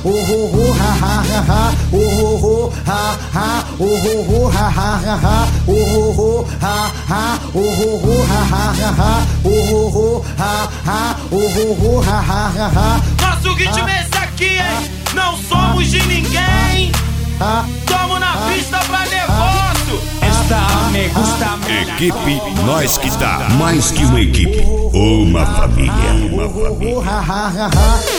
oh oh oh ha ha ha ha, oh oh oh ha ha, oh oh oh ha ha ha ha, oh oh oh ha ha, oh oh oh ha ha ha ha, oh oh oh ha ha, oh oh oh ha ha ha ha. Nosso ritmo é esse aqui, hein? Não somos de ninguém. Tamo na pista pra negócio. Esta me gusta. Equipe Nós Que Tá. Mais que uma equipe, uma família. Uma família.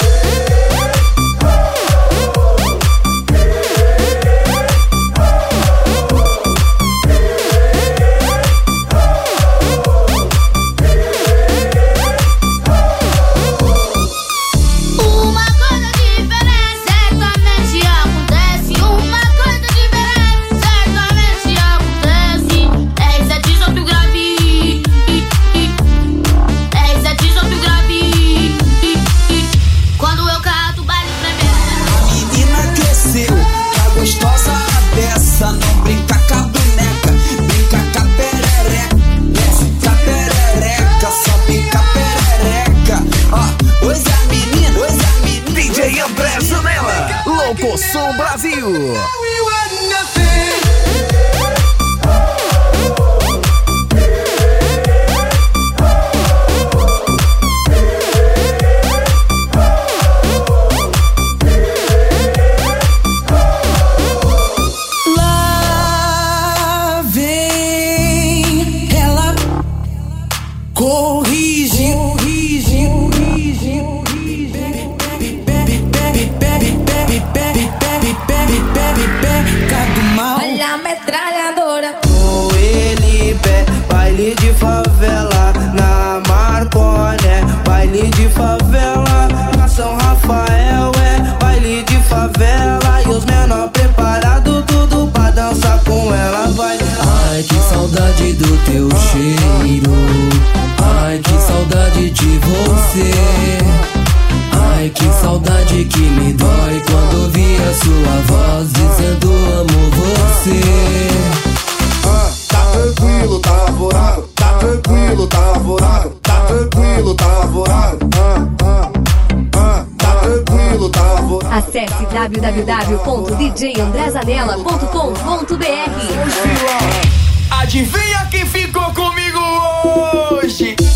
Locosom Brasil. Lá vem ela corrigindo. Olha a metralhadora. Com ele, pé, baile de favela. Na Marconé, baile de favela. Na São Rafael, baile de favela. E os menor preparado, tudo pra dançar com ela, vai. Ai, que saudade do teu cheiro. Ai, que saudade de você. Ai, que saudade que me dói quando ouvi a sua voz dizendo amo você. Tá tranquilo, tá lavorado. Tá tranquilo, tá lavorado. Tá tranquilo, tá lavorado. Tá tranquilo, tá lavorado. Acesse www.djandrezanella.com.br. Adivinha quem ficou comigo hoje?